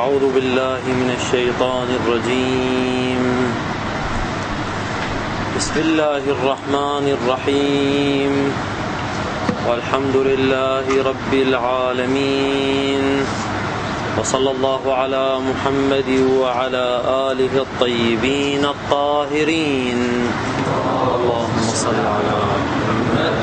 أعوذ بالله من الشيطان الرجيم. بسم الله الرحمن الرحيم. والحمد لله رب العالمين، وصلى الله على محمد وعلى آله الطيبين الطاهرين. اللهم صل على محمد.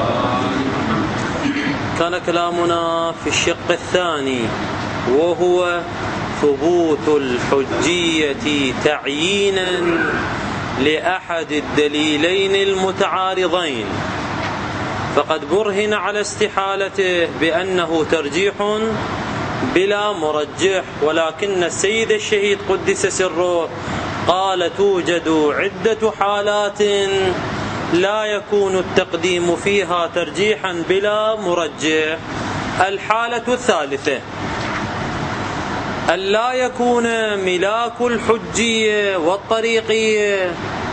كان كلامنا في الشق الثاني، وهو ثبوت الحجية تعيينا لأحد الدليلين المتعارضين، فقد برهن على استحالته بأنه ترجيح بلا مرجح، ولكن السيد الشهيد قدس سره قال توجد عدة حالات لا يكون التقديم فيها ترجيحا بلا مرجح. الحالة الثالثة ألا يكون ملاك الحجية والطريقية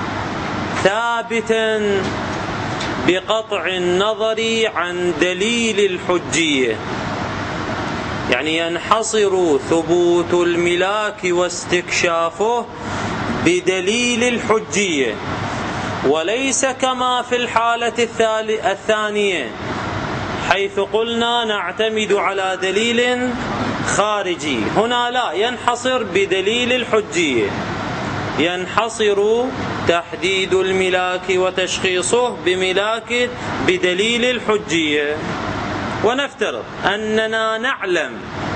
ثابتا بقطع النظر عن دليل الحجية، يعني ينحصر ثبوت الملاك واستكشافه بدليل الحجية، وليس كما في الحالة الثانية حيث قلنا نعتمد على دليل خارجي. هنا لا، ينحصر بدليل الحجية، ينحصر تحديد الملاك وتشخيصه بدليل الحجية. ونفترض أننا نعلم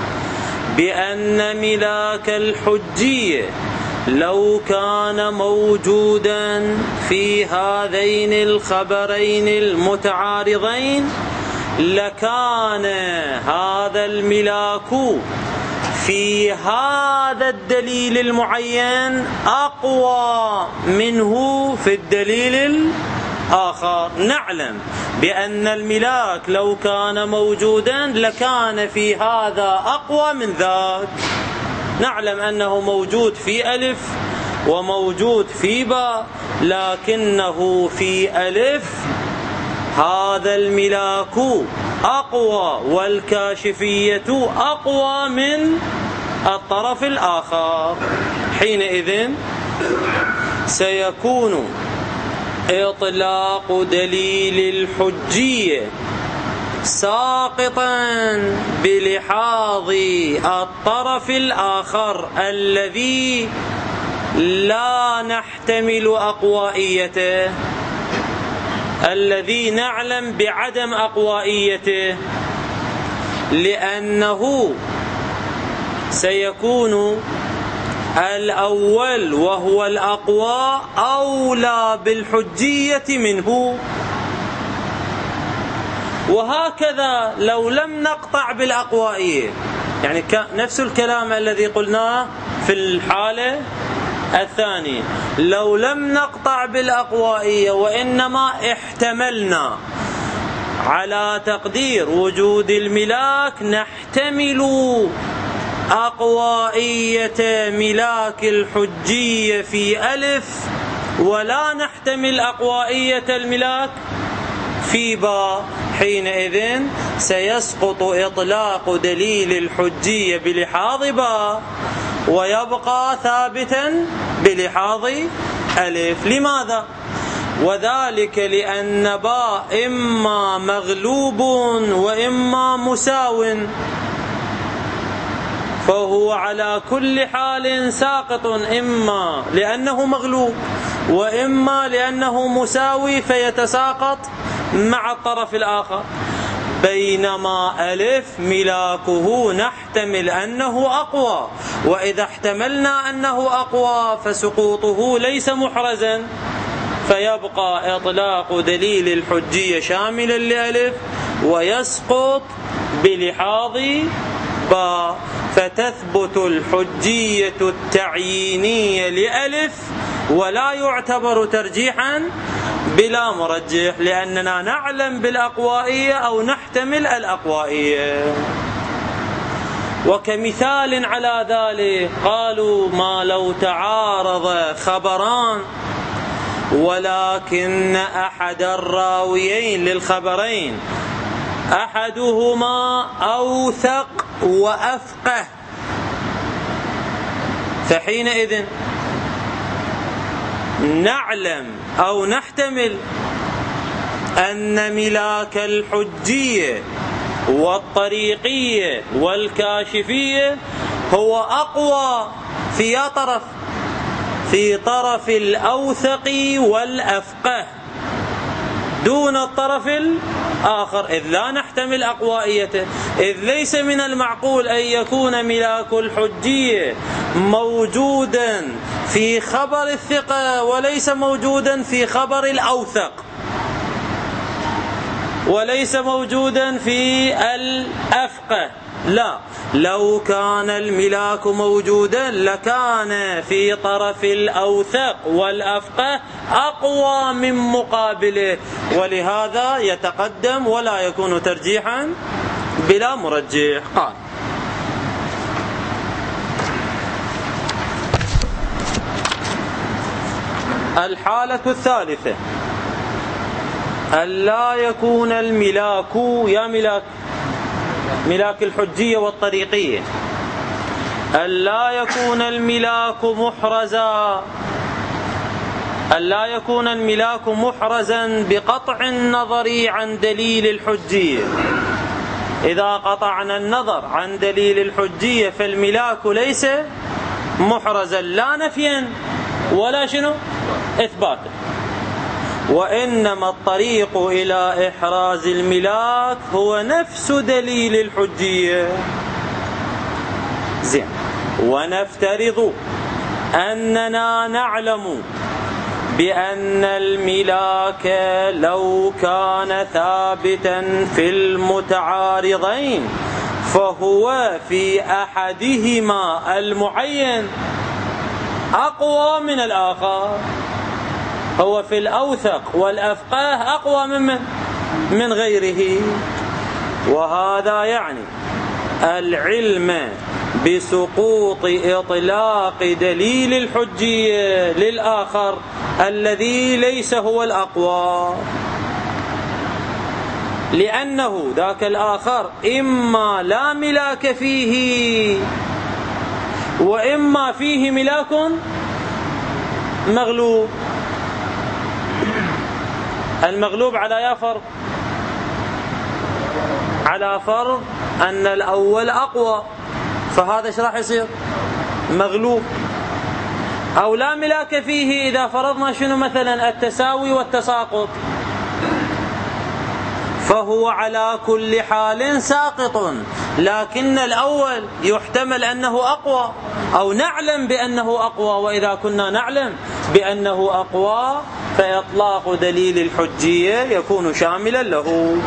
بأن ملاك الحجية لو كان موجودا في هذين الخبرين المتعارضين لكان هذا الملاك في هذا الدليل المعين أقوى منه في الدليل الآخر. نعلم بأن الملاك لو كان موجودا لكان في هذا أقوى من ذاك. نعلم أنه موجود في ألف وموجود في باء، لكنه في ألف هذا الملاك أقوى والكاشفية أقوى من الطرف الآخر. حينئذ سيكون إطلاق دليل الحجية ساقطا بلحاظ الطرف الآخر الذي لا نحتمل أقوائيته، الذي نعلم بعدم أقوائيته، لأنه سيكون الأول وهو الأقوى أولى بالحجية منه. وهكذا لو لم نقطع بالأقوائية، يعني نفس الكلام الذي قلناه في الحالة الثانية، لو لم نقطع بالأقوائية وإنما احتملنا على تقدير وجود الملاك، نحتمل أقوائية ملاك الحجية في ألف ولا نحتمل أقوائية الملاك في باء. حينئذ سيسقط إطلاق دليل الحجية بلحاظ باء ويبقى ثابتا بلحاظ ألف. لماذا؟ وذلك لأن باء إما مغلوب وإما مساو، فهو على كل حال ساقط، إما لأنه مغلوب وإما لأنه مساوي فيتساقط مع الطرف الآخر. بينما ألف ملاكه نحتمل أنه أقوى، وإذا احتملنا أنه أقوى فسقوطه ليس محرزا، فيبقى إطلاق دليل الحجية شاملا لألف ويسقط بلحاظ باء، فتثبت الحجية التعيينية لألف ولا يعتبر ترجيحا بلا مرجح، لأننا نعلم بالأقوائية أو نحتمل الأقوائية. وكمثال على ذلك قالوا ما لو تعارض خبران ولكن أحد الراويين للخبرين أحدهما أوثق وأفقه فحينئذ نعلم أو نحتمل أن ملاك الحجية والطريقية والكاشفية هو أقوى في طرف الأوثق والأفقه دون الطرف الآخر، إذ لا نحتمل أقوائيته، إذ ليس من المعقول أن يكون ملاك الحجية موجودا في خبر الثقة وليس موجودا في خبر الأوثق، وليس موجودا في الأفقه. لا، لو كان الملاك موجودا لكان في طرف الأوثق والأفقه أقوى من مقابله، ولهذا يتقدم ولا يكون ترجيحا بلا مرجح. قال: الحالة الثالثة ألا يكون الملاك، يا ملاك الحجية والطريقية، ألا يكون الملاك محرزا بقطع النظر عن دليل الحجية. إذا قطعنا النظر عن دليل الحجية فالملاك ليس محرزا لا نفيا ولا إثباتا، وإنما الطريق إلى إحراز الملاك هو نفس دليل الحجية. زين، ونفترض أننا نعلم بأن الملاك لو كان ثابتا في المتعارضين فهو في أحدهما المعين أقوى من الآخر، هو في الأوثق والأفقه أقوى من غيره، وهذا يعني العلم بسقوط إطلاق دليل الحجية للآخر الذي ليس هو الأقوى، لأنه ذاك الآخر إما لا ملاك فيه وإما فيه ملاك مغلوب. المغلوب على فرض، على فرض أن الأول أقوى، فهذا ايش راح يصير؟ مغلوب. أو لا ملاك فيه إذا فرضنا مثلا التساوي والتساقط، فهو على كل حال ساقط، لكن الأول يحتمل أنه أقوى أو نعلم بأنه أقوى، وإذا كنا نعلم بأنه أقوى فإطلاق دليل الحجية يكون شاملا له.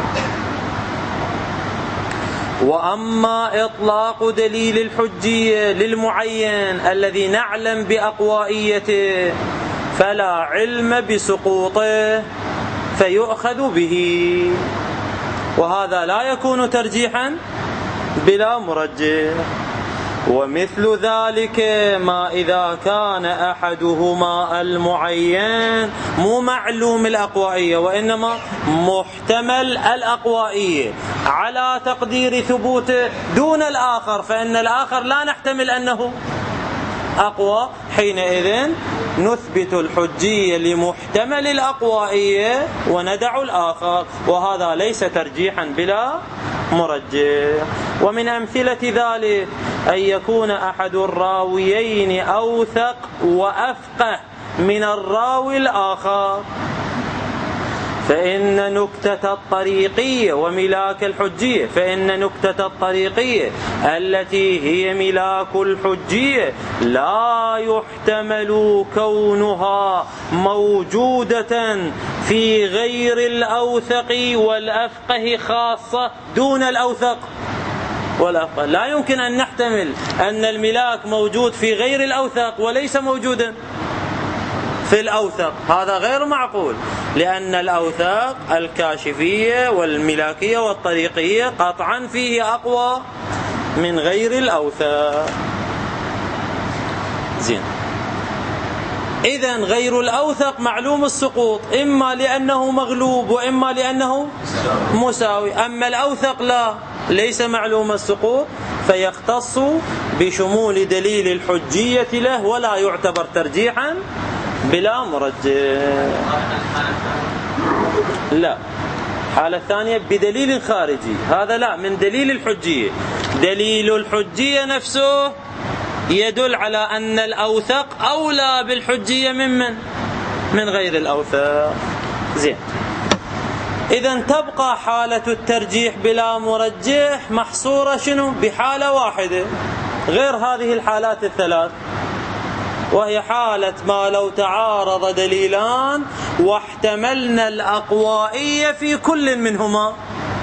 وأما إطلاق دليل الحجية للمعين الذي نعلم بأقوائيته فلا علم بسقوطه فيؤخذ به، وهذا لا يكون ترجيحا بلا مرجح. ومثل ذلك ما إذا كان أحدهما المعين مو معلوم الأقوائية وإنما محتمل الأقوائية على تقدير ثبوته دون الآخر، فإن الآخر لا نحتمل أنه أقوى، حينئذ نثبت الحجية لمحتمل الأقوائية وندع الآخر، وهذا ليس ترجيحا بلا مرجح. ومن أمثلة ذلك أن يكون أحد الراويين أوثق وأفقه من الراوي الآخر، فإن نكتة الطريقية وملاك الحجية، فإن نكتة الطريقية التي هي ملاك الحجية لا يحتمل كونها موجودة في غير الأوثق والأفقه خاصة دون الأوثق والأفقه. لا يمكن أن نحتمل أن الملاك موجود في غير الأوثق وليس موجودا في الأوثق، هذا غير معقول، لأن الأوثق الكاشفية والملاكية والطريقية قطعا فيه أقوى من غير الأوثق. زين، إذن غير الأوثق معلوم السقوط، إما لأنه مغلوب وإما لأنه مساوي، أما الأوثق لا، ليس معلوم السقوط، فيختص بشمول دليل الحجية له ولا يعتبر ترجيحا بلا مرجح. لا، الحالة الثانية بدليل خارجي، هذا لا، من دليل الحجية. دليل الحجية نفسه يدل على أن الأوثق أولى بالحجية من غير الأوثق. زين، إذن تبقى حالة الترجيح بلا مرجح محصورة شنو؟ بحالة واحدة غير هذه الحالات الثلاث، وهي حالة ما لو تعارض دليلان واحتملنا الأقوائية في كل منهما.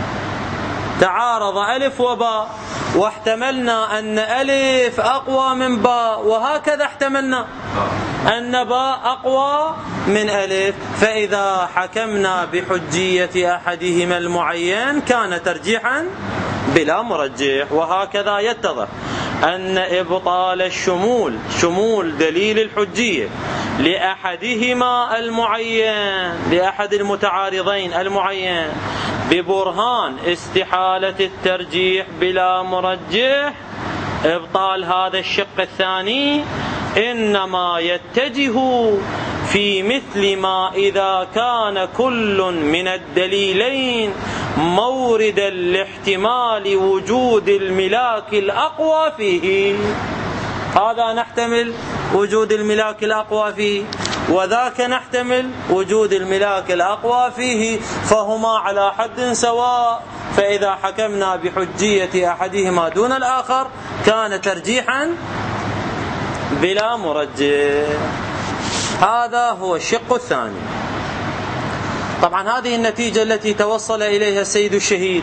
تعارض ألف وباء واحتملنا أن ألف أقوى من باء، وهكذا احتملنا أن باء أقوى من ألف، فإذا حكمنا بحجية أحدهما المعين كان ترجيحا بلا مرجح. وهكذا يتضح أن إبطال الشمول، شمول دليل الحجية لأحدهما المعين، لأحد المتعارضين المعين، ببرهان استحالة الترجيح بلا مرجح، إبطال هذا الشق الثاني إنما يتجه في مثل ما إذا كان كل من الدليلين موردا لاحتمال وجود الملاك الأقوى فيه. هذا نحتمل وجود الملاك الأقوى فيه، وذاك نحتمل وجود الملاك الأقوى فيه، فهما على حد سواء. فإذا حكمنا بحجية أحدهما دون الآخر كان ترجيحا بلا مرجح. هذا هو الشق الثاني. طبعا هذه النتيجة التي توصل إليها السيد الشهيد،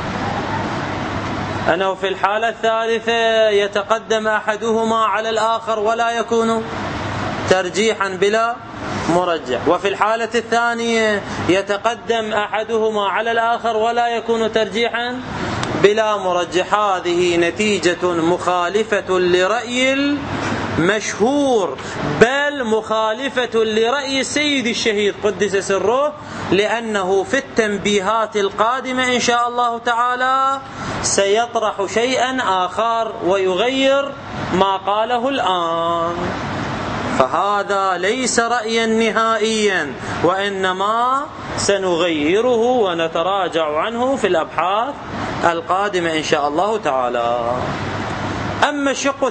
أنه في الحالة الثالثة يتقدم أحدهما على الآخر ولا يكون ترجيحا بلا مرجح، وفي الحالة الثانية يتقدم أحدهما على الآخر ولا يكون ترجيحا بلا مرجح. هذه نتيجة مخالفة لرأي المشهور، بل مخالفة لرأي السيد الشهيد قدس سره، لأنه في التنبيهات القادمة إن شاء الله تعالى سيطرح شيئا آخر ويغير ما قاله الآن. فهذا ليس رأيا نهائيا، وإنما سنغيره ونتراجع عنه في الأبحاث القادمة إن شاء الله تعالى. أما الشق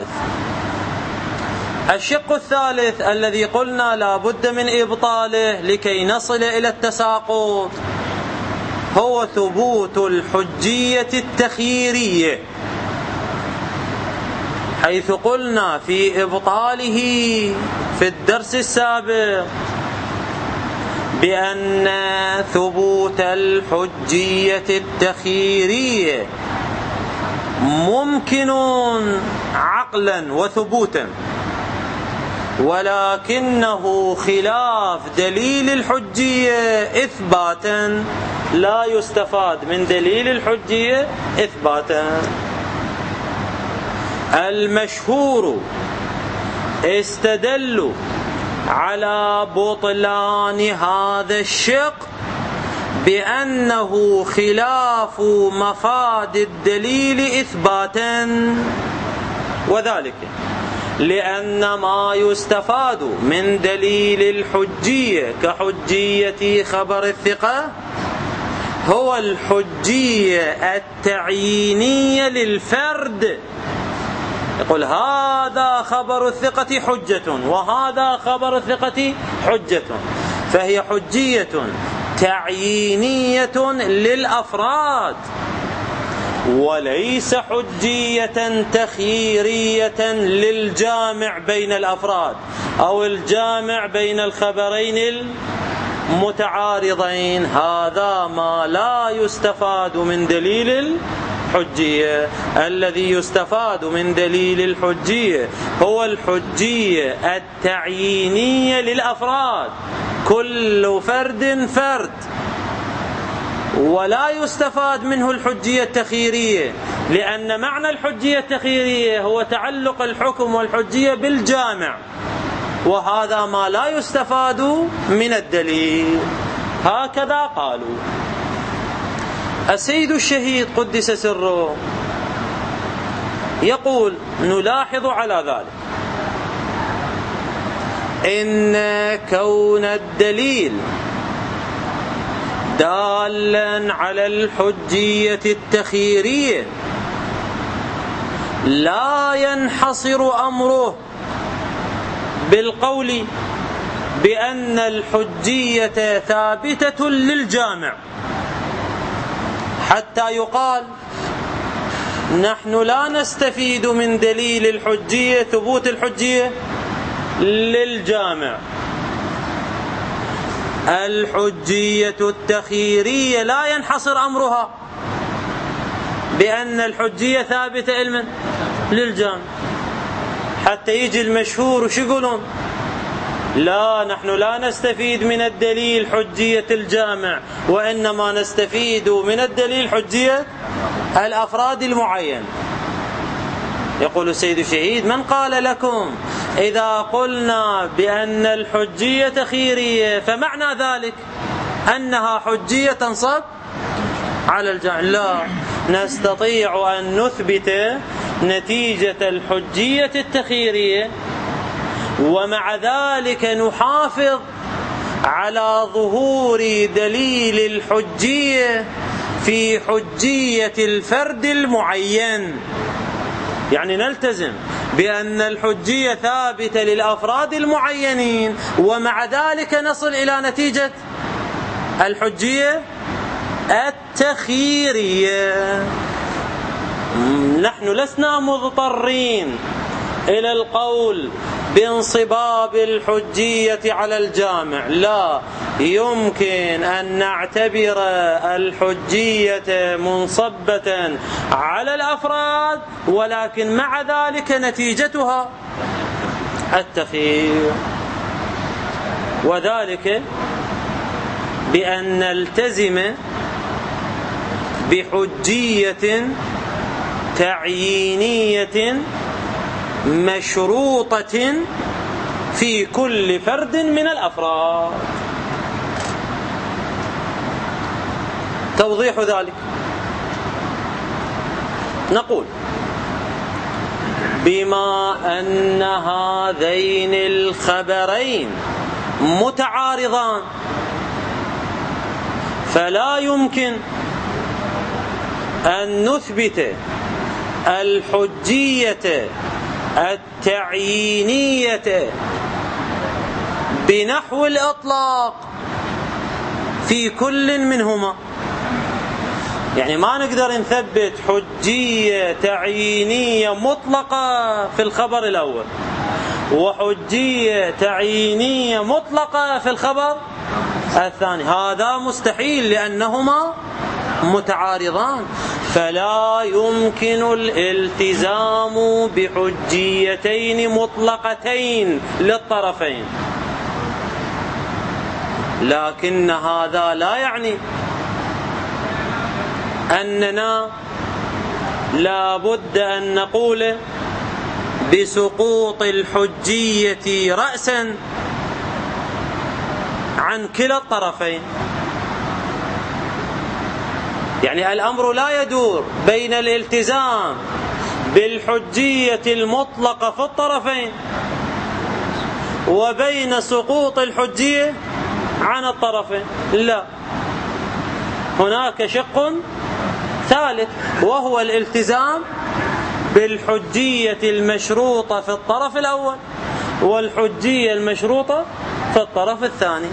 الثالث الذي قلنا لا بد من إبطاله لكي نصل إلى التساقط، هو ثبوت الحجية التخييرية، حيث قلنا في إبطاله في الدرس السابق بأن ثبوت الحجية التخييرية ممكن عقلا وثبوتا، ولكنه خلاف دليل الحجية إثباتا، لا يستفاد من دليل الحجية إثباتا. المشهور استدلوا على بطلان هذا الشق بأنه خلاف مفاد الدليل إثباتا، وذلك لأن ما يستفاد من دليل الحجية كحجية خبر الثقة هو الحجية التعيينية للفرد. يقول هذا خبر الثقة حجة وهذا خبر الثقة حجة، فهي حجية تعيينية للأفراد، وليس حجية تخييرية للجامع بين الأفراد أو الجامع بين الخبرين المتعارضين. هذا ما لا يستفاد من دليل الحجية. الذي يستفاد من دليل الحجية هو الحجية التعيينية للأفراد، كل فرد فرد، ولا يستفاد منه الحجية التخييرية، لأن معنى الحجية التخييرية هو تعلق الحكم والحجية بالجامع، وهذا ما لا يستفاد من الدليل. هكذا قالوا. السيد الشهيد قدس سره يقول نلاحظ على ذلك إن كون الدليل دالا على الحجية التخييرية لا ينحصر أمره بالقول بأن الحجية ثابتة للجامع حتى يقال نحن لا نستفيد من دليل الحجية ثبوت الحجية للجامع. الحجية التخييرية لا ينحصر أمرها بأن الحجية ثابتة للجامع حتى يجي المشهور وش يقولون؟ لا نحن لا نستفيد من الدليل حجية الجامع وإنما نستفيد من الدليل حجية الأفراد المعين. يقول السيد الشهيد من قال لكم إذا قلنا بأن الحجية تخييرية فمعنى ذلك أنها حجية تنصب على الجامع؟ لا، نستطيع أن نثبت نتيجة الحجية التخييرية ومع ذلك نحافظ على ظهور دليل الحجية في حجية الفرد المعين. يعني نلتزم بأن الحجية ثابتة للأفراد المعينين ومع ذلك نصل إلى نتيجة الحجية التخييرية. نحن لسنا مضطرين إلى القول بانصباب الحجية على الجامع، لا، يمكن أن نعتبر الحجية منصبة على الأفراد ولكن مع ذلك نتيجتها التخيير، وذلك بأن نلتزم بحجية تعيينية مشروطة في كل فرد من الأفراد. توضيح ذلك نقول بما أن هذين الخبرين متعارضان فلا يمكن أن نثبت الحجية التعيينية بنحو الإطلاق في كل منهما. يعني ما نقدر نثبت حجية تعيينية مطلقة في الخبر الأول وحجية تعيينية مطلقة في الخبر الثاني، هذا مستحيل لأنهما متعارضان، فلا يمكن الالتزام بحجيتين مطلقتين للطرفين. لكن هذا لا يعني أننا لا بد أن نقول بسقوط الحجية رأسا عن كلا الطرفين. يعني الأمر لا يدور بين الالتزام بالحجية المطلقة في الطرفين وبين سقوط الحجية عن الطرفين، لا، هناك شق ثالث وهو الالتزام بالحجية المشروطة في الطرف الأول والحجية المشروطة في الطرف الثاني.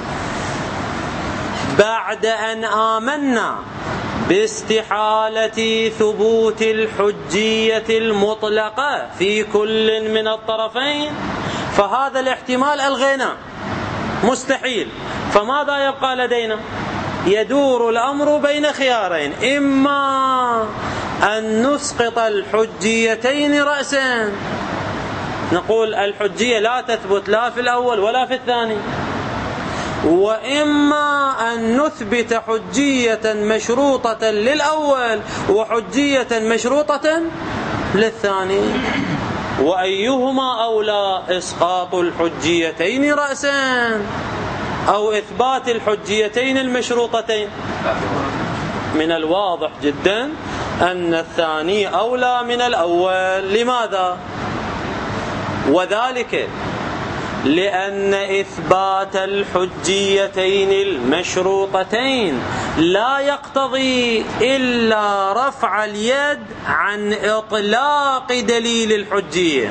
بعد أن آمنا باستحالة ثبوت الحجية المطلقة في كل من الطرفين فهذا الاحتمال ألغيناه، مستحيل. فماذا يبقى لدينا؟ يدور الأمر بين خيارين، إما أن نسقط الحجيتين رأسا، نقول الحجية لا تثبت لا في الأول ولا في الثاني، وإما أن نثبت حجية مشروطة للأول وحجية مشروطة للثاني. وأيهما أولى، إسقاط الحجيتين رأسا أو إثبات الحجيتين المشروطتين؟ من الواضح جدا أن الثاني أولى من الأول. لماذا؟ وذلك لأن إثبات الحجيتين المشروطتين لا يقتضي إلا رفع اليد عن إطلاق دليل الحجية.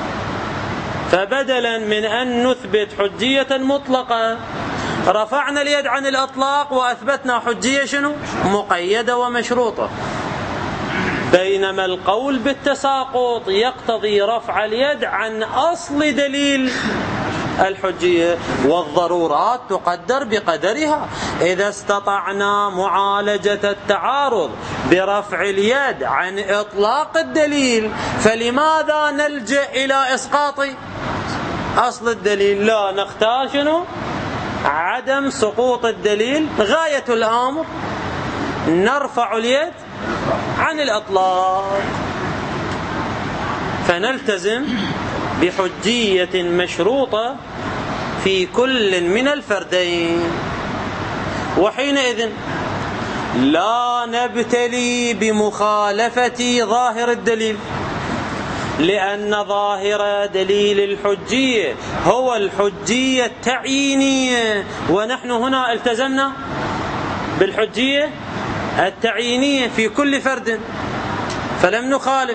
فبدلا من أن نثبت حجية مطلقة رفعنا اليد عن الإطلاق وأثبتنا حجية شنو؟ مقيدة ومشروطة. بينما القول بالتساقط يقتضي رفع اليد عن أصل دليل الحجية، والضرورات تقدر بقدرها. إذا استطعنا معالجة التعارض برفع اليد عن إطلاق الدليل فلماذا نلجأ إلى إسقاط أصل الدليل؟ لا، نختار شنو؟ عدم سقوط الدليل. غاية الأمر نرفع اليد عن الإطلاق، فنلتزم بحجية مشروطة في كل من الفردين، وحينئذ لا نبتلي بمخالفة ظاهر الدليل، لأن ظاهر دليل الحجية هو الحجية التعيينية، ونحن هنا التزمنا بالحجية التعيينية في كل فرد فلم نخالف.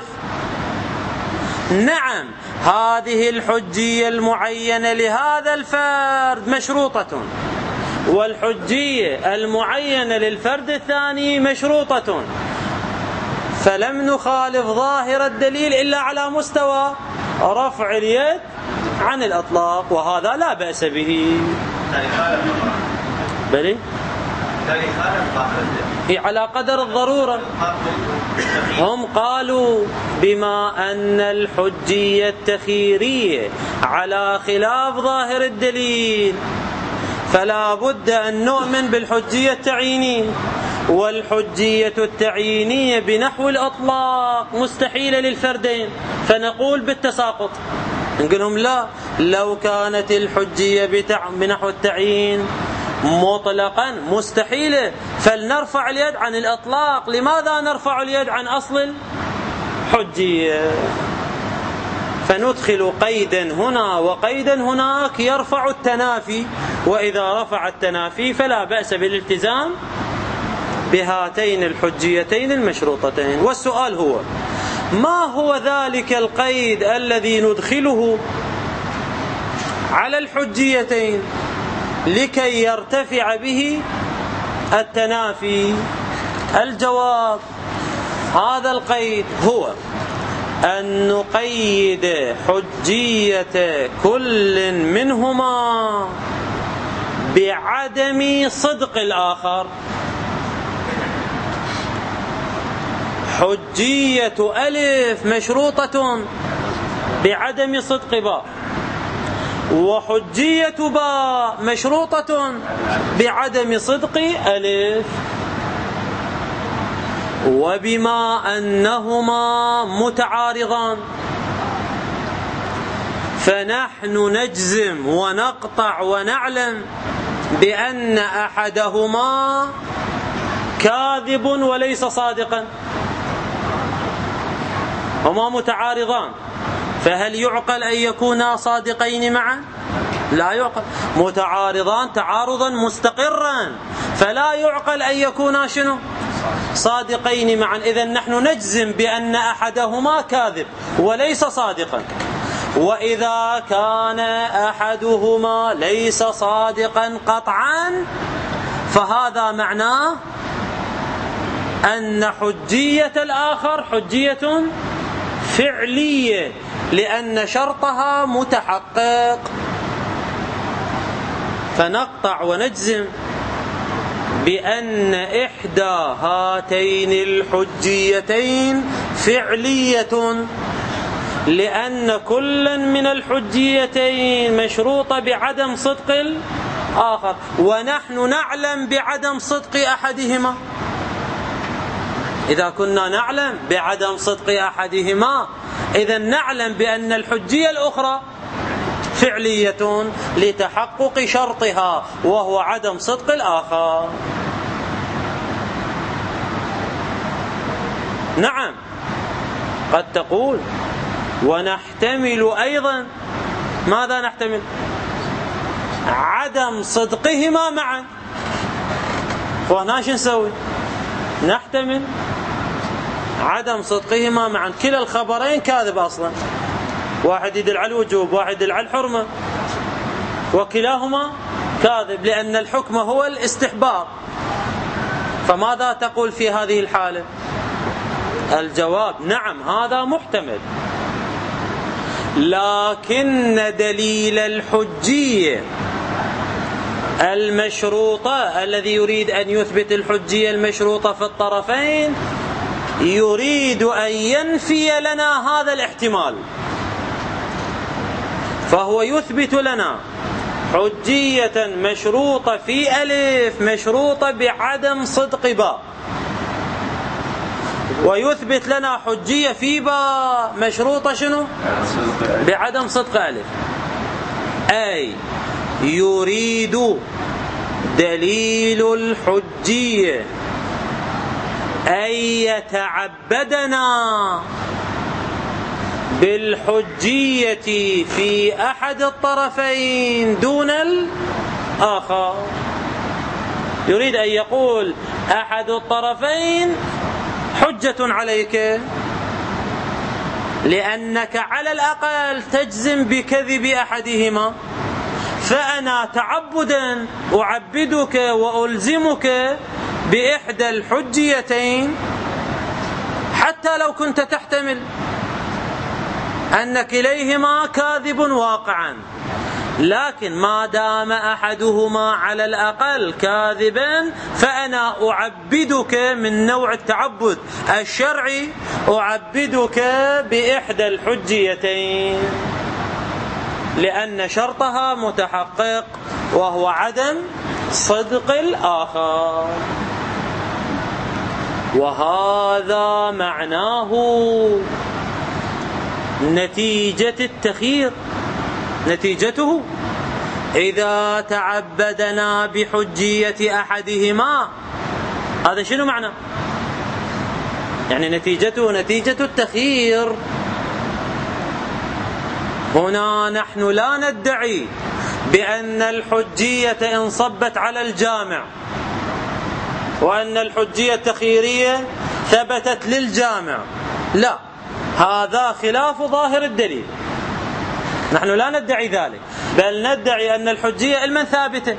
نعم، هذه الحجية المعينة لهذا الفرد مشروطة، والحجية المعينة للفرد الثاني مشروطة، فلم نخالف ظاهر الدليل إلا على مستوى رفع اليد عن الإطلاق، وهذا لا بأس به. بلي على قدر الضرورة. هم قالوا بما أن الحجية التخييرية على خلاف ظاهر الدليل فلا بد أن نؤمن بالحجية التعيينية، والحجية التعيينية بنحو الإطلاق مستحيلة للفردين، فنقول بالتساقط. نقول لهم لا، لو كانت الحجية بنحو التعيين مطلقا مستحيلة فلنرفع اليد عن الإطلاق. لماذا نرفع اليد عن أصل الحجية؟ فندخل قيدا هنا وقيدا هناك يرفع التنافي، وإذا رفع التنافي فلا بأس بالالتزام بهاتين الحجيتين المشروطتين. والسؤال هو: ما هو ذلك القيد الذي ندخله على الحجيتين لكي يرتفع به التنافي؟ الجواب: هذا القيد هو أن نقيد حجية كل منهما بعدم صدق الآخر. حجية ألف مشروطة بعدم صدق باء، وحجية باء مشروطة بعدم صدق ألف. وبما أنهما متعارضان فنحن نجزم ونقطع ونعلم بأن أحدهما كاذب وليس صادقا. هما متعارضان، فهل يعقل أن يكونا صادقين معا؟ لا يعقل. متعارضان تعارضا مستقرا، فلا يعقل أن يكونا شنو؟ صادقين معا. إذن نحن نجزم بأن أحدهما كاذب وليس صادقا. وإذا كان أحدهما ليس صادقا قطعا فهذا معناه أن حجية الآخر حجية فعلية، لأن شرطها متحقق. فنقطع ونجزم بأن إحدى هاتين الحجيتين فعلية، لأن كل من الحجيتين مشروطة بعدم صدق الآخر، ونحن نعلم بعدم صدق أحدهما. إذا كنا نعلم بعدم صدق أحدهما إذن نعلم بأن الحجية الأخرى فعلية لتحقق شرطها وهو عدم صدق الآخر. نعم قد تقول ونحتمل أيضا، ماذا نحتمل؟ عدم صدقهما معا. وهنا شو نسوي؟ نحتمل عدم صدقهما معا، كلا الخبرين كاذب أصلا، واحد يدل على الوجوب واحد يدل على الحرمة، وكلاهما كاذب لأن الحكم هو الاستحباب. فماذا تقول في هذه الحالة؟ الجواب نعم هذا محتمل، لكن دليل الحجية المشروطة الذي يريد أن يثبت الحجية المشروطة في الطرفين يريد أن ينفي لنا هذا الاحتمال، فهو يثبت لنا حجية مشروطة في ألف مشروطة بعدم صدق باء، ويثبت لنا حجية في باء مشروطة شنو؟ بعدم صدق ألف. أي يريد دليل الحجية أن يتعبدنا بالحجية في أحد الطرفين دون الآخر. يريد أن يقول أحد الطرفين حجة عليك لأنك على الأقل تجزم بكذب أحدهما، فأنا تعبدا أعبدك وألزمك بإحدى الحجيتين حتى لو كنت تحتمل أن كليهما كاذب واقعا، لكن ما دام أحدهما على الأقل كاذبا فأنا أعبدك من نوع التعبد الشرعي، أعبدك بإحدى الحجيتين لأن شرطها متحقق وهو عدم صدق الآخر. وهذا معناه نتيجة التخيير. نتيجته إذا تعبدنا بحجية أحدهما، هذا شنو معنى؟ يعني نتيجته نتيجة التخيير. هنا نحن لا ندعي بأن الحجية انصبت على الجامع وأن الحجية التخييرية ثبتت للجامع، لا، هذا خلاف ظاهر الدليل. نحن لا ندعي ذلك، بل ندعي أن الحجية علما ثابتة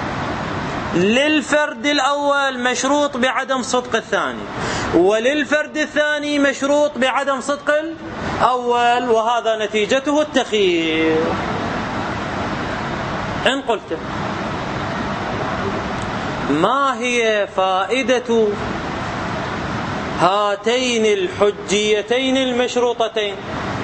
للفرد الأول مشروط بعدم صدق الثاني، وللفرد الثاني مشروط بعدم صدق الأول، وهذا نتيجته التخيير. إن قلت ما هي فائدة هاتين الحجيتين المشروطتين؟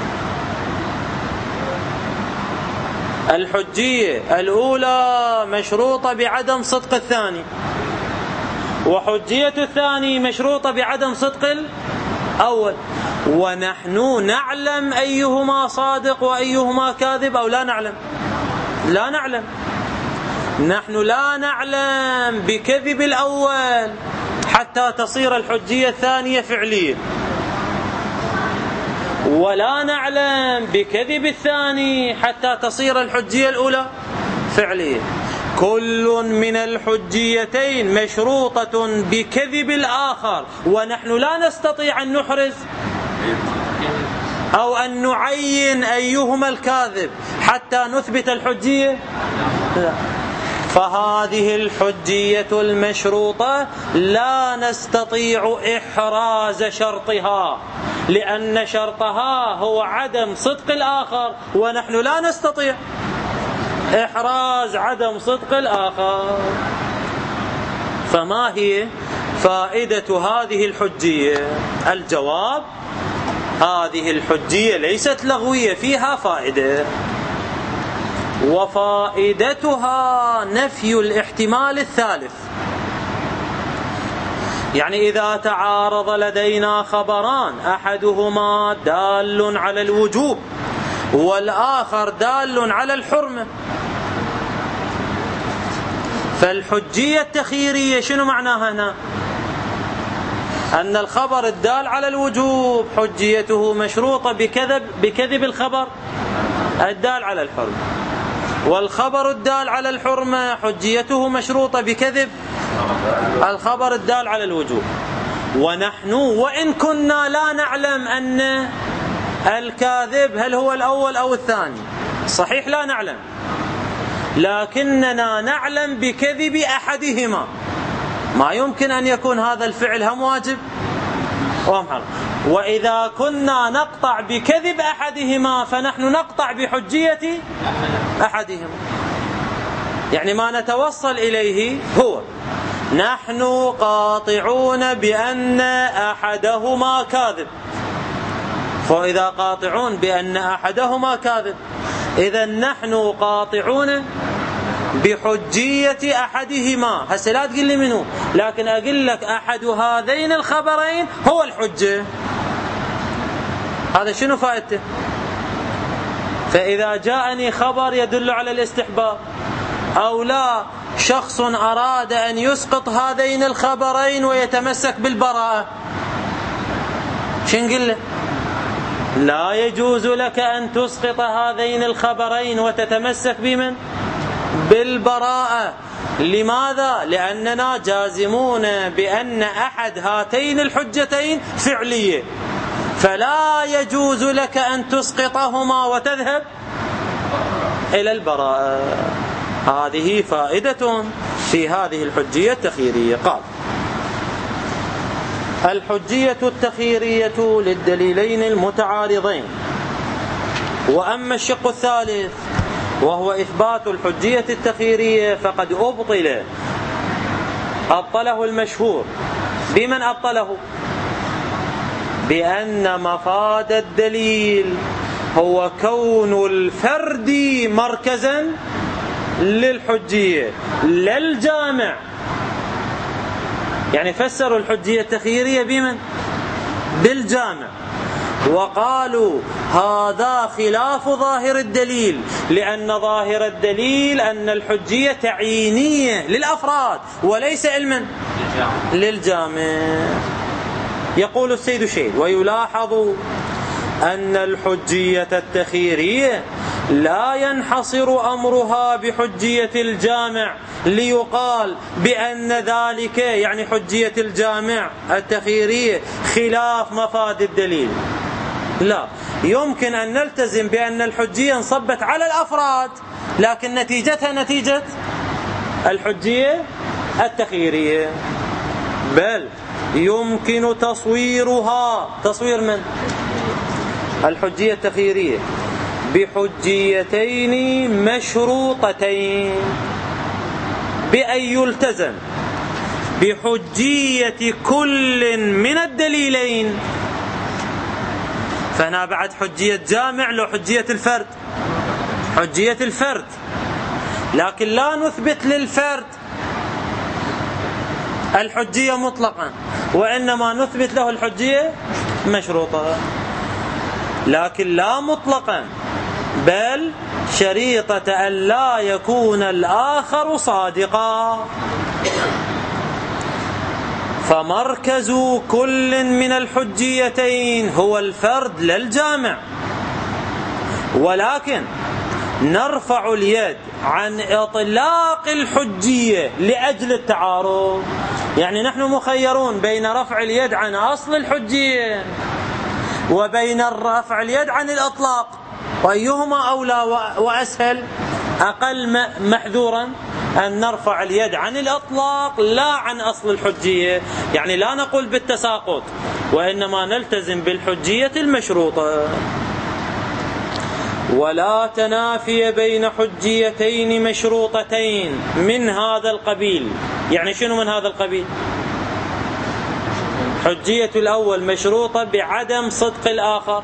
الحجية الأولى مشروطة بعدم صدق الثاني، وحجية الثاني مشروطة بعدم صدق الأول، ونحن نعلم أيهما صادق وأيهما كاذب أو لا نعلم؟ لا نعلم. نحن لا نعلم بكذب الأول حتى تصير الحجية الثانية فعلية، ولا نعلم بكذب الثاني حتى تصير الحجية الأولى فعلية. كل من الحجيتين مشروطة بكذب الآخر، ونحن لا نستطيع أن نحرز أو أن نعين أيهما الكاذب حتى نثبت الحجية. فهذه الحجية المشروطة لا نستطيع إحراز شرطها، لأن شرطها هو عدم صدق الآخر، ونحن لا نستطيع إحراز عدم صدق الآخر. فما هي فائدة هذه الحجية؟ الجواب: هذه الحجية ليست لغوية، فيها فائدة، وفائدتها نفي الاحتمال الثالث. يعني إذا تعارض لدينا خبران أحدهما دال على الوجوب والآخر دال على الحرمة، فالحجية التخييرية شنو معناها هنا؟ أن الخبر الدال على الوجوب حجيته مشروطة بكذب الخبر الدال على الحرمة، والخبر الدال على الحرمة حجيته مشروطة بكذب الخبر الدال على الوجوب. ونحن وإن كنا لا نعلم أن الكاذب هل هو الأول أو الثاني، صحيح لا نعلم، لكننا نعلم بكذب أحدهما. ما يمكن أن يكون هذا الفعل هم واجب وهم حرام. وإذا كنا نقطع بكذب أحدهما فنحن نقطع بحجية أحدهما. يعني ما نتوصل إليه هو نحن قاطعون بأن أحدهما كاذب، فإذا قاطعون بأن أحدهما كاذب إذا نحن قاطعون بحجية أحدهما. هسه لا تقول لي منه، لكن أقول لك أحد هذين الخبرين هو الحجة. هذا شنو فائدته؟ فإذا جاءني خبر يدل على الاستحباب أو لا شخص أراد أن يسقط هذين الخبرين ويتمسك بالبراءة، شو نقول له؟ لا يجوز لك أن تسقط هذين الخبرين وتتمسك بمن؟ بالبراءة. لماذا؟ لأننا جازمون بأن أحد هاتين الحجتين فعلية، فلا يجوز لك أن تسقطهما وتذهب إلى البراءة. هذه فائدة في هذه الحجية التخييرية. قال: الحجية التخييرية للدليلين المتعارضين. وأما الشق الثالث وهو إثبات الحجية التخييرية فقد أبطله المشهور. بمن أبطله؟ بأن مفاد الدليل هو كون الفرد مركزا للحجية لا الجامع. يعني فسروا الحجية التخييرية بمن؟ بالجامع، وقالوا هذا خلاف ظاهر الدليل، لأن ظاهر الدليل أن الحجية تعيينية للأفراد وليس علما للجامع. يقول السيد شيخ: ويلاحظ أن الحجية التخييرية لا ينحصر أمرها بحجية الجامع ليقال بأن ذلك يعني حجية الجامع التخييرية خلاف مفاد الدليل. لا، يمكن أن نلتزم بأن الحجية انصبت على الأفراد لكن نتيجتها نتيجة الحجية التخييرية، بل يمكن تصويرها تصوير من الحجية التخييرية بحجيتين مشروطتين، بأن يلتزم بحجية كل من الدليلين. فهنا بعد حجية جامع لو حجية الفرد، حجية الفرد، لكن لا نثبت للفرد الحجية مطلقا، وإنما نثبت له الحجية مشروطة، لكن لا مطلقا، بل شريطة أن لا يكون الآخر صادقا. فمركز كل من الحجيتين هو الفرد لا الجامع، ولكن نرفع اليد عن إطلاق الحجية لأجل التعارض. يعني نحن مخيرون بين رفع اليد عن أصل الحجية وبين رفع اليد عن الإطلاق، وأيهما أولى وأسهل؟ أقل محذورا أن نرفع اليد عن الإطلاق لا عن أصل الحجية. يعني لا نقول بالتساقط، وإنما نلتزم بالحجية المشروطة. ولا تنافي بين حجيتين مشروطتين من هذا القبيل. يعني شنو من هذا القبيل؟ حجية الأول مشروطة بعدم صدق الآخر،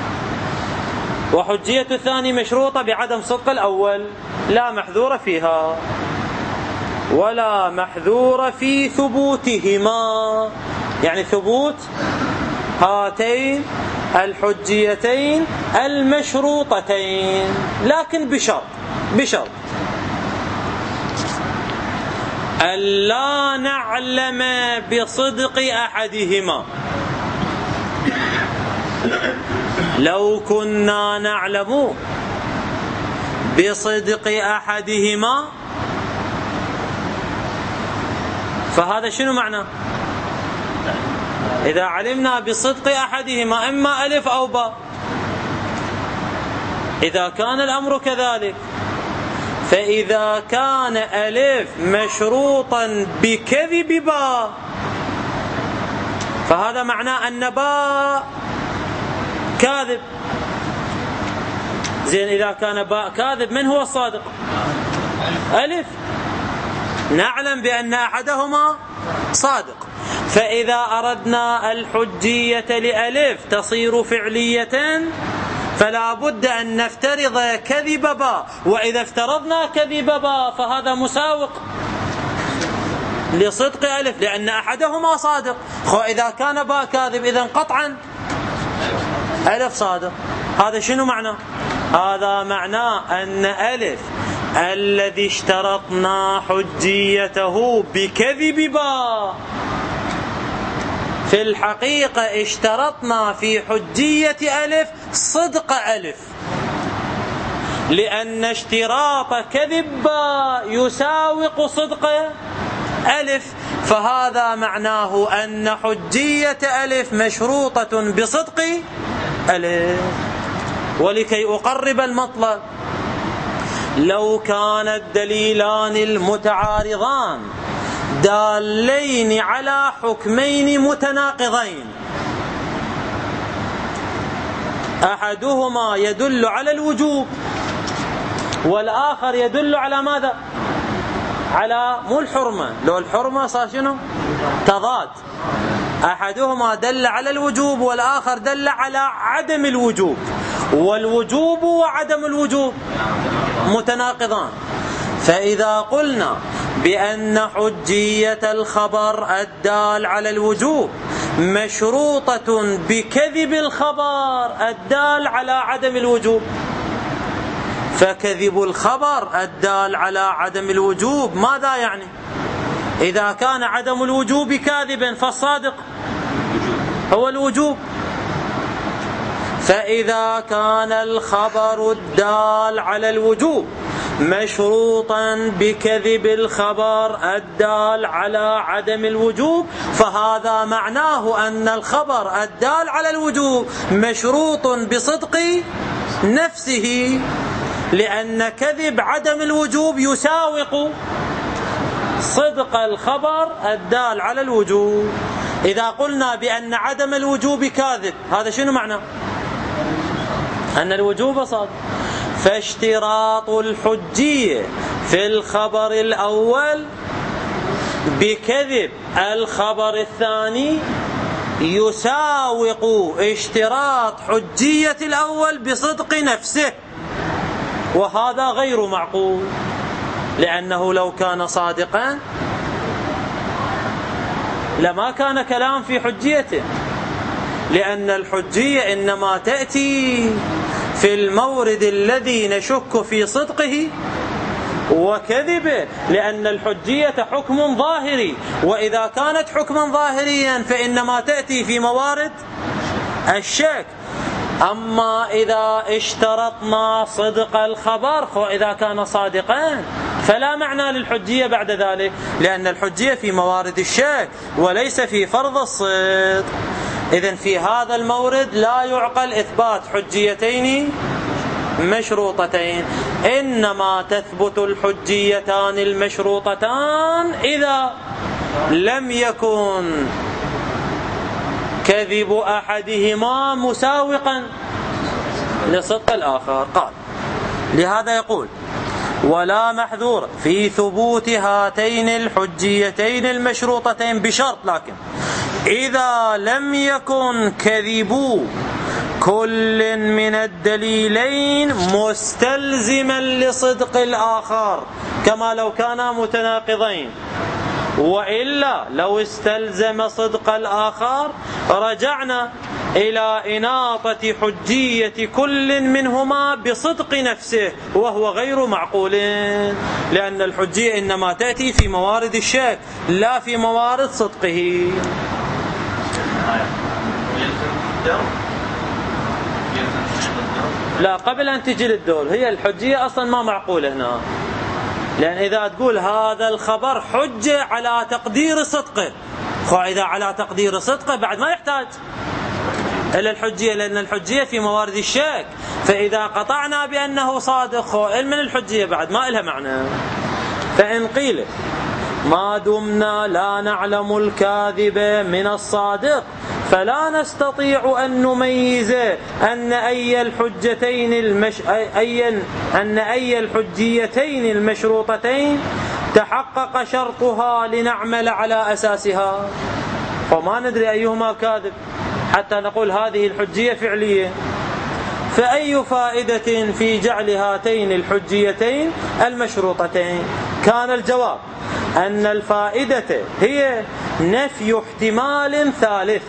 وحجية الثاني مشروطة بعدم صدق الأول، لا محذور فيها ولا محذور في ثبوتهما. يعني ثبوت هاتين الحجيتين المشروطتين، لكن بشرط ألا نعلم بصدق أحدهما. لو كنا نعلم بصدق أحدهما فهذا شنو معنى؟ إذا علمنا بصدق أحدهما إما ألف أو باء، إذا كان الأمر كذلك فإذا كان ألف مشروطا بكذب باء فهذا معناه أن باء كاذب. زين، إذا كان باء كاذب من هو الصادق؟ ألف. نعلم بأن أحدهما صادق، فإذا أردنا الحجية لألف تصير فعلية فلا بد أن نفترض كذب باء، وإذا افترضنا كذب باء فهذا مساوق لصدق ألف لأن أحدهما صادق. إذا كان باء كاذب إذن قطعا ألف صادق. هذا شنو معنى؟ هذا معناه أن ألف الذي اشترطنا حجيته بكذب باء في الحقيقة اشترطنا في حجية ألف صدق ألف، لأن اشتراط كذب باء يساوق صدق ألف، فهذا معناه أن حجية ألف مشروطة بصدق ألف. ولكي أقرب المطلب، لو كان الدليلان المتعارضان دالين على حكمين متناقضين، أحدهما يدل على الوجوب والآخر يدل على ماذا؟ على مو الحرمة، لو الحرمة صار شنو؟ تضاد. أحدهما دل على الوجوب والآخر دل على عدم الوجوب، والوجوب وعدم الوجوب متناقضان. فإذا قلنا بأن حجية الخبر الدال على الوجوب مشروطة بكذب الخبر الدال على عدم الوجوب، فكذب الخبر الدال على عدم الوجوب ماذا يعني؟ إذا كان عدم الوجوب كاذبا فالصادق هو الوجوب. فإذا كان الخبر الدال على الوجوب مشروطا بكذب الخبر الدال على عدم الوجوب فهذا معناه أن الخبر الدال على الوجوب مشروط بصدق نفسه، لأن كذب عدم الوجوب يساوق صدق الخبر الدال على الوجوب. إذا قلنا بأن عدم الوجوب كاذب هذا شنو معنى؟ أن الوجوب صادق. فاشتراط الحجية في الخبر الأول بكذب الخبر الثاني يساوق اشتراط حجية الأول بصدق نفسه، وهذا غير معقول، لأنه لو كان صادقا لما كان كلام في حجيته، لأن الحجية إنما تأتي في المورد الذي نشك في صدقه وكذبه، لأن الحجية حكم ظاهري، وإذا كانت حكما ظاهريا فإنما تأتي في موارد الشك. أما إذا اشترطنا صدق الخبر فإذا كان صادقا فلا معنى للحجية بعد ذلك، لأن الحجية في موارد الشك وليس في فرض الصدق. إذن في هذا المورد لا يعقل إثبات حجيتين مشروطتين، إنما تثبت الحجيتان المشروطتان إذا لم يكن كذب أحدهما مساوقا لصدق الآخر. قال لهذا يقول ولا محذور في ثبوت هاتين الحجيتين المشروطتين بشرط، لكن إذا لم يكن كذب كل من الدليلين مستلزما لصدق الآخر كما لو كانا متناقضين، وإلا لو استلزم صدق الآخر رجعنا إلى إناطة حجية كل منهما بصدق نفسه، وهو غير معقول، لأن الحجية إنما تأتي في موارد الشك لا في موارد صدقه. لا، قبل أن تجي للدور هي الحجية أصلا ما معقولة هنا، لأن إذا تقول هذا الخبر حجة على تقدير صدقه، إذا على تقدير صدقه بعد ما يحتاج إلى الحجية، لأن الحجية في موارد الشك، فإذا قطعنا بأنه صادق من الحجية بعد ما إلها معنى. فإن قيل ما دمنا لا نعلم الكاذب من الصادق فلا نستطيع أن نميز أن أي الحجيتين المشروطتين تحقق شرطها لنعمل على أساسها، فما ندري أيهما كاذب حتى نقول هذه الحجية فعلية. فأي فائدة في جعل هاتين الحجيتين المشروطتين؟ كان الجواب أن الفائدة هي نفي احتمال ثالث.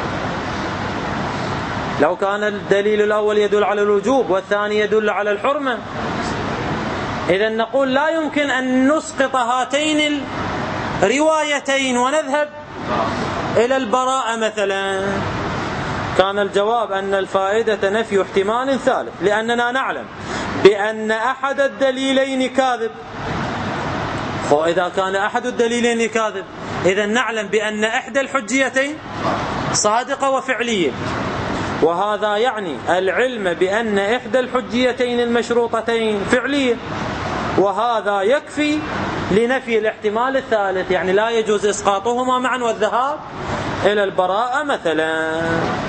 لو كان الدليل الأول يدل على الوجوب والثاني يدل على الحرمة، إذا نقول لا يمكن أن نسقط هاتين الروايتين ونذهب إلى البراءة مثلا. كان الجواب أن الفائدة نفي احتمال ثالث، لأننا نعلم بأن أحد الدليلين كاذب. وإذا كان أحد الدليلين كاذب إذا نعلم بأن إحدى الحجيتين صادقة وفعلية، وهذا يعني العلم بأن إحدى الحجيتين المشروطتين فعلية، وهذا يكفي لنفي الاحتمال الثالث، يعني لا يجوز إسقاطهما معا والذهاب إلى البراءة مثلا.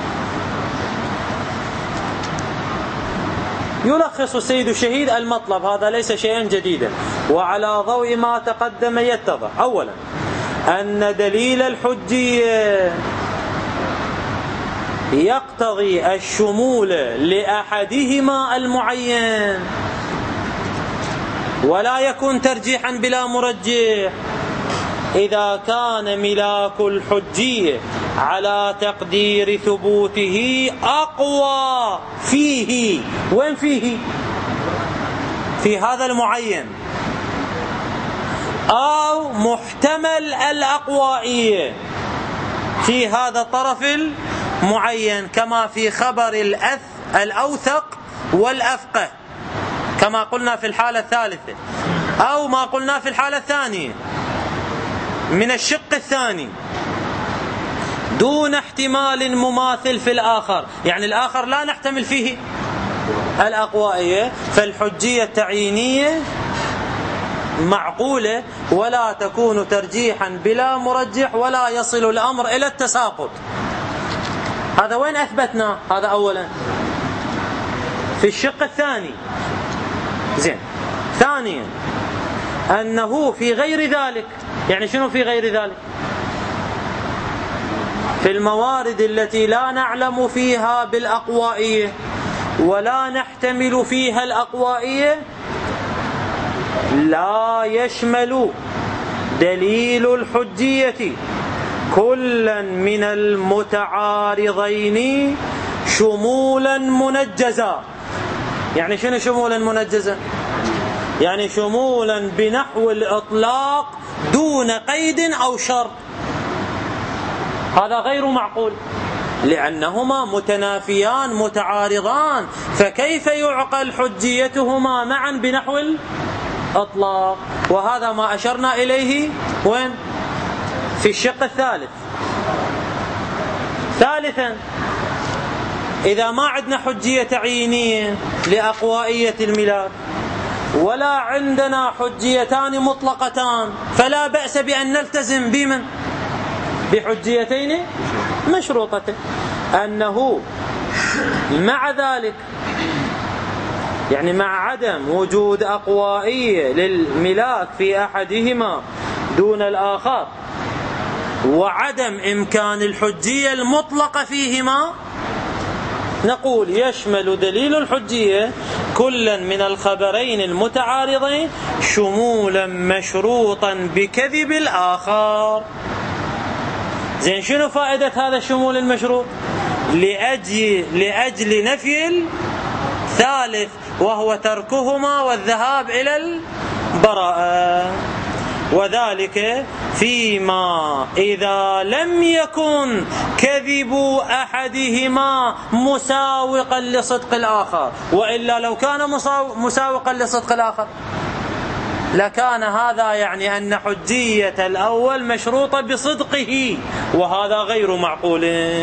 يلخص السيد الشهيد المطلب، هذا ليس شيئا جديدا، وعلى ضوء ما تقدم يتضح أولا أن دليل الحجية يقتضي الشمول لأحدهما المعين، ولا يكون ترجيحا بلا مرجح. إذا كان ملاك الحجية على تقدير ثبوته أقوى فيه، وين فيه؟ في هذا المعين، أو محتمل الأقوائية في هذا الطرف المعين، كما في خبر الأوثق والأفقه كما قلنا في الحالة الثالثة، أو ما قلنا في الحالة الثانية من الشق الثاني دون احتمال مماثل في الآخر، يعني الآخر لا نحتمل فيه الأقوائية، فالحجية التعيينية معقولة ولا تكون ترجيحا بلا مرجح، ولا يصل الأمر إلى التساقط. هذا وين أثبتنا؟ هذا أولا في الشق الثاني. زين. ثانيا أنه في غير ذلك، يعني شنو في غير ذلك؟ في الموارد التي لا نعلم فيها بالأقوائية ولا نحتمل فيها الأقوائية لا يشمل دليل الحجية كلا من المتعارضين شمولا منجزا. يعني شنو شمولا منجزا؟ يعني شمولا بنحو الإطلاق دون قيد أو شرط. هذا غير معقول، لأنهما متنافيان متعارضان، فكيف يعقل حجيتهما معا بنحو الإطلاق؟ وهذا ما أشرنا إليه وين؟ في الشق الثالث. ثالثا، إذا ما عندنا حجية تعيينية لأقوائية الملاك ولا عندنا حجيتان مطلقتان، فلا بأس بأن نلتزم بمن؟ بحجيتين مشروطتين. أنه مع ذلك، يعني مع عدم وجود أقوائية للملاك في أحدهما دون الآخر، وعدم إمكان الحجية المطلقة فيهما، نقول يشمل دليل الحجية كلا من الخبرين المتعارضين شمولا مشروطا بكذب الآخر. زين، شنو فائدة هذا الشمول المشروط؟ لأجل نفي الثالث وهو تركهما والذهاب إلى البراءة، وذلك فيما إذا لم يكن كذب أحدهما مساوقا لصدق الآخر، وإلا لو كان مساوقا لصدق الآخر لكان هذا يعني أن حجية الأول مشروطة بصدقه، وهذا غير معقول.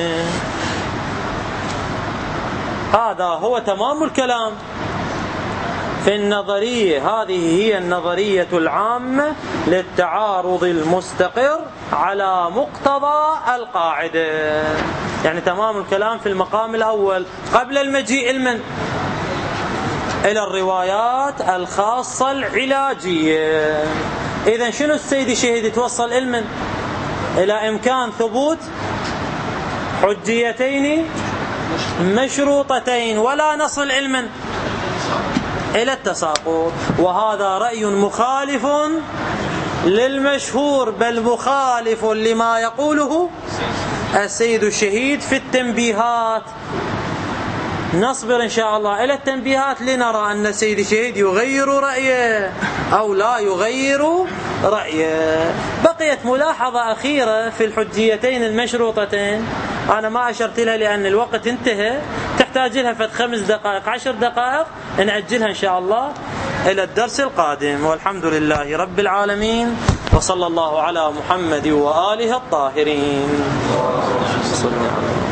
هذا هو تمام الكلام في النظرية. هذه هي النظرية العامة للتعارض المستقر على مقتضى القاعدة. يعني تمام الكلام في المقام الأول قبل المجيء إلى الروايات الخاصة العلاجية. إذن شنو السيد الشهيد توصل إلى إمكان ثبوت حجيتين مشروطتين، ولا نصل إلى التساقط. وهذا رأي مخالف للمشهور، بل مخالف لما يقوله السيد الشهيد في التنبيهات. نصبر إن شاء الله إلى التنبيهات لنرى أن السيد الشهيد يغير رأيه أو لا يغير رأيه. بقيت ملاحظة أخيرة في الحجيتين المشروطتين، أنا ما أشرت لها لأن الوقت انتهى، تحتاج لها 5 دقائق 10 دقائق، نأجلها إن شاء الله إلى الدرس القادم. والحمد لله رب العالمين، وصلى الله على محمد وآله الطاهرين.